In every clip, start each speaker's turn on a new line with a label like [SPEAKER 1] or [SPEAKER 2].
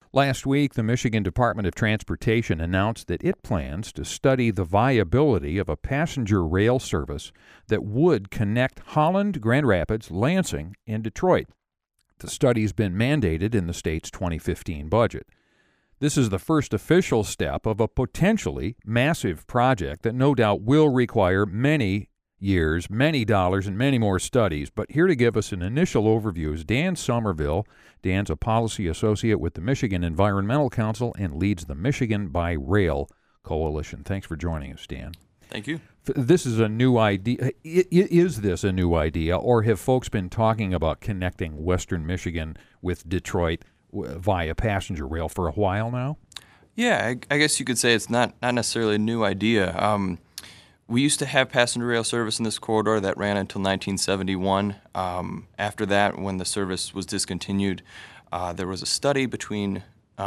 [SPEAKER 1] Last week, the Michigan Department of Transportation announced that it plans to study the viability of a passenger rail service that would connect Holland, Grand Rapids, Lansing, and Detroit. The study's been mandated in the state's 2015 budget. This is the first official step of a potentially massive project that no doubt will require many years, many dollars, and many more studies. But here to give us an initial overview is Dan Somerville. Dan's a policy associate with the Michigan Environmental Council and leads the Michigan by Rail Coalition. Thanks for joining us, Dan.
[SPEAKER 2] Thank you.
[SPEAKER 1] This is a new idea. Is this a new idea, or have folks been talking about connecting Western Michigan with Detroit via passenger rail for a while now?
[SPEAKER 2] Yeah, I guess you could say it's not necessarily a new idea. We used to have passenger rail service in this corridor that ran until 1971. After that, when the service was discontinued, there was a study between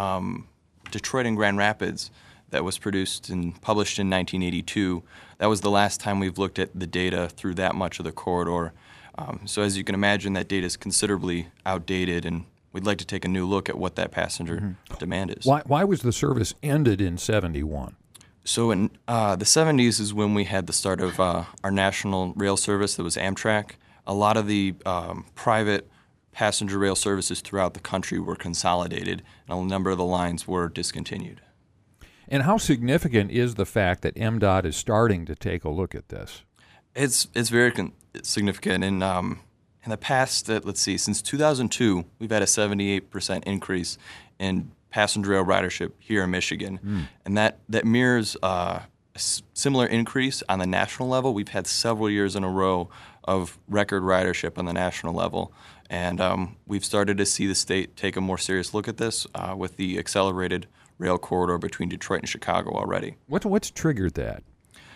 [SPEAKER 2] Detroit and Grand Rapids that was produced and published in 1982. That was the last time we've looked at the data through that much of the corridor. So as you can imagine, that data is considerably outdated, and we'd like to take a new look at what that passenger demand is.
[SPEAKER 1] Why was the service ended in 71?
[SPEAKER 2] So in the 70s is when we had the start of our national rail service that was Amtrak. A lot of the private passenger rail services throughout the country were consolidated, and a number of the lines were discontinued.
[SPEAKER 1] And how significant is the fact that MDOT is starting to take a look at this?
[SPEAKER 2] It's very significant. In the past, since 2002, we've had a 78% increase in passenger rail ridership here in Michigan, and that mirrors a similar increase on the national level. We've had several years in a row of record ridership on the national level, and we've started to see the state take a more serious look at this with the accelerated rail corridor between Detroit and Chicago already.
[SPEAKER 1] What's triggered that?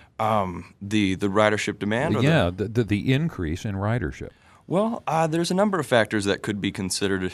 [SPEAKER 2] The ridership demand?
[SPEAKER 1] The increase in ridership.
[SPEAKER 2] Well, there's a number of factors that could be considered.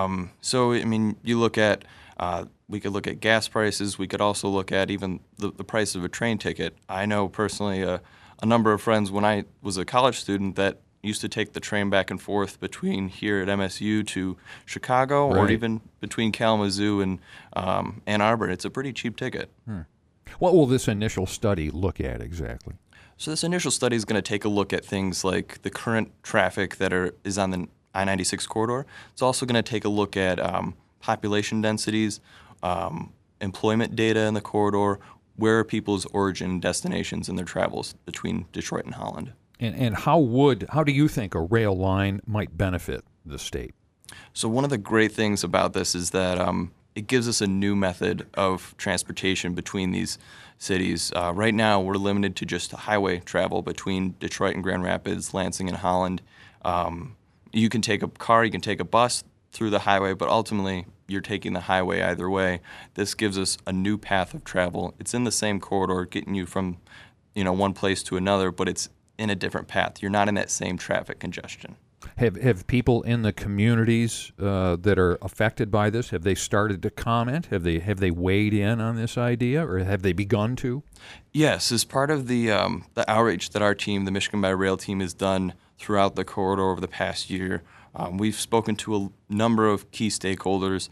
[SPEAKER 2] You look at we could look at gas prices. We could also look at even the price of a train ticket. I know personally a number of friends when I was a college student that used to take the train back and forth between here at MSU to Chicago,
[SPEAKER 1] right,
[SPEAKER 2] or even between Kalamazoo and Ann Arbor. It's a pretty cheap ticket.
[SPEAKER 1] What will this initial study look at exactly?
[SPEAKER 2] So this initial study is going to take a look at things like the current traffic that is on the I-96 corridor. It's also going to take a look at population densities, employment data in the corridor, where are people's origin destinations in their travels between Detroit and Holland.
[SPEAKER 1] And how do you think a rail line might benefit the state?
[SPEAKER 2] So one of the great things about this is that it gives us a new method of transportation between these cities. Right now, we're limited to just highway travel between Detroit and Grand Rapids, Lansing and Holland. You can take a car, you can take a bus through the highway, but ultimately you're taking the highway either way. This gives us a new path of travel. It's in the same corridor, getting you from one place to another, but it's in a different path. You're not in that same traffic congestion.
[SPEAKER 1] Have people in the communities that are affected by this, have they started to comment? Have they weighed in on this idea, or have they begun to?
[SPEAKER 2] Yes, as part of the outreach that our team, the Michigan by Rail team, has done throughout the corridor over the past year, we've spoken to a number of key stakeholders,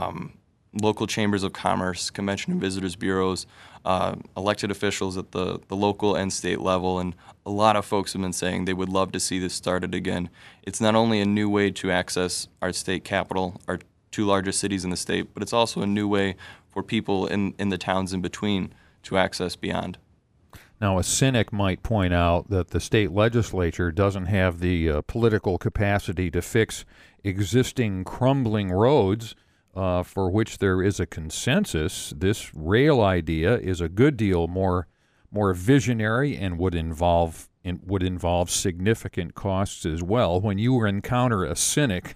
[SPEAKER 2] local chambers of commerce, convention and visitors bureaus, elected officials at the local and state level, and a lot of folks have been saying they would love to see this started again. It's not only a new way to access our state capital, our two largest cities in the state, but it's also a new way for people in the towns in between to access beyond.
[SPEAKER 1] Now, a cynic might point out that the state legislature doesn't have the political capacity to fix existing crumbling roads for which there is a consensus. This rail idea is a good deal more visionary and would involve significant costs as well. When you encounter a cynic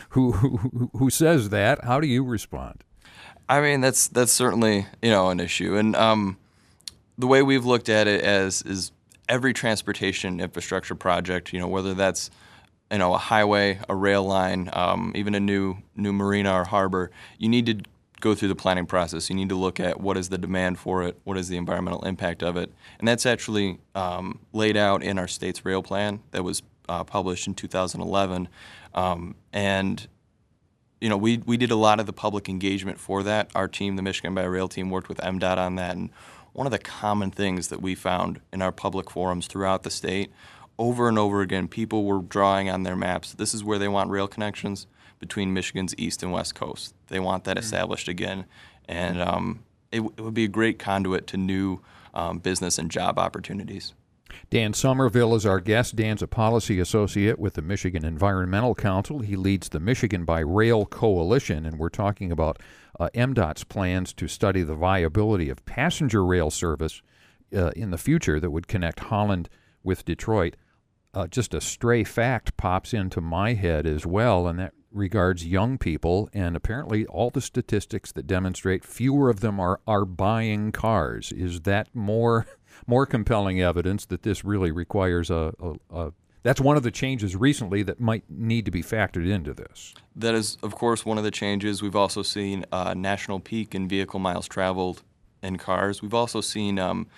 [SPEAKER 1] who says that, how do you respond?
[SPEAKER 2] I mean, that's certainly an issue, and the way we've looked at it is every transportation infrastructure project, whether that's a highway, a rail line, even a new marina or harbor, you need to go through the planning process. You need to look at what is the demand for it, what is the environmental impact of it, and that's actually laid out in our state's rail plan that was published in 2011. And we did a lot of the public engagement for that. Our team, the Michigan by Rail team, worked with MDOT on that. And one of the common things that we found in our public forums throughout the state, over and over again, people were drawing on their maps. This is where they want rail connections between Michigan's east and west coast. They want that established again. And it would be a great conduit to new business and job opportunities.
[SPEAKER 1] Dan Somerville is our guest. Dan's a policy associate with the Michigan Environmental Council. He leads the Michigan by Rail Coalition, and we're talking about MDOT's plans to study the viability of passenger rail service in the future that would connect Holland with Detroit. Just a stray fact pops into my head as well, and that regards young people, and apparently all the statistics that demonstrate fewer of them are buying cars. Is that more compelling evidence that this really requires that's one of the changes recently that might need to be factored into this?
[SPEAKER 2] That is, of course, one of the changes. We've also seen a national peak in vehicle miles traveled in cars. We've also seen,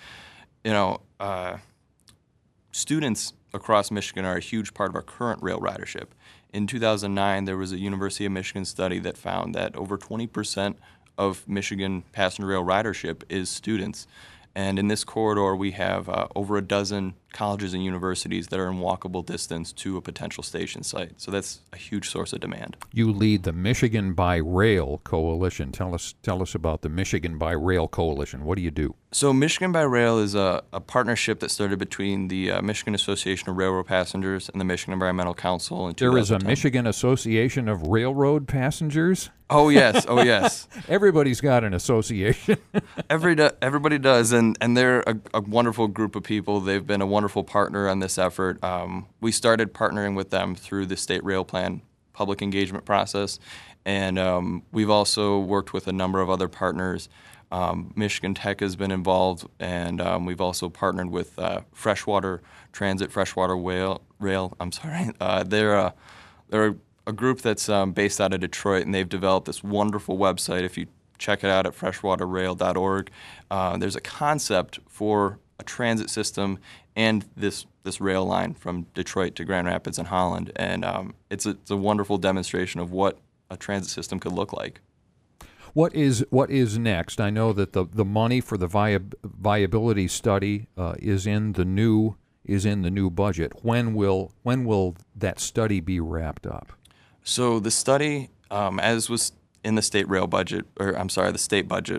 [SPEAKER 2] students across Michigan are a huge part of our current rail ridership. In 2009, there was a University of Michigan study that found that over 20% of Michigan passenger rail ridership is students. And in this corridor, we have over a dozen colleges and universities that are in walkable distance to a potential station site. So that's a huge source of demand.
[SPEAKER 1] You lead the Michigan by Rail Coalition. Tell us about the Michigan by Rail Coalition. What do you do?
[SPEAKER 2] So Michigan by Rail is a partnership that started between the Michigan Association of Railroad Passengers and the Michigan Environmental Council in 2010.
[SPEAKER 1] There is a Michigan Association of Railroad Passengers?
[SPEAKER 2] Oh, yes. Oh, yes.
[SPEAKER 1] Everybody's got an association.
[SPEAKER 2] Everybody does, and they're a wonderful group of people. They've been a wonderful partner on this effort. We started partnering with them through the State Rail Plan public engagement process, and we've also worked with a number of other partners. Michigan Tech has been involved, and we've also partnered with Freshwater Transit, Freshwater Rail. I'm sorry. They're a group that's based out of Detroit, and they've developed this wonderful website. If you check it out at freshwaterrail.org, there's a concept for a transit system and this rail line from Detroit to Grand Rapids and Holland, and it's a wonderful demonstration of what a transit system could look like.
[SPEAKER 1] What is next? I know that the money for the viability study is in the new budget. When will that study be wrapped up?
[SPEAKER 2] So the study, as was in the state rail budget, the state budget,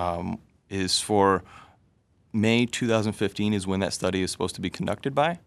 [SPEAKER 2] is for May 2015 is when that study is supposed to be conducted by.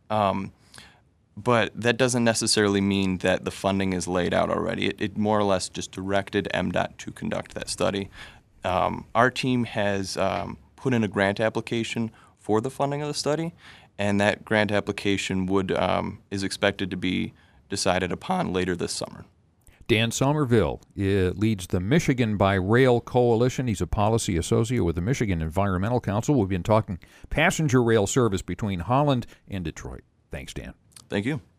[SPEAKER 2] But that doesn't necessarily mean that the funding is laid out already. It more or less just directed MDOT to conduct that study. Our team has put in a grant application for the funding of the study, and that grant application is expected to be decided upon later this summer.
[SPEAKER 1] Dan Somerville leads the Michigan by Rail Coalition. He's a policy associate with the Michigan Environmental Council. We've been talking passenger rail service between Holland and Detroit. Thanks, Dan.
[SPEAKER 2] Thank you.